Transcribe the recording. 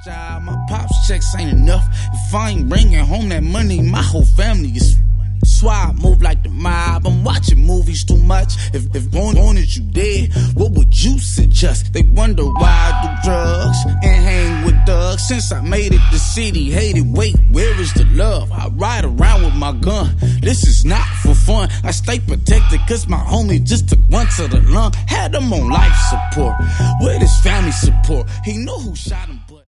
Job, my pops checks ain't enough. If I ain't bringing home that money, my whole family is. So I move like the mob. I'm watching movies too much. If born is you dead, what would you suggest? They wonder why I do drugs and hang with thugs. Since I made it, the city hated. Wait, where is the love? I ride around with my gun. This is not for fun. I stay protected cause my homie just took one to the lung. Had him on life support. Where his family support? He knew who shot him, but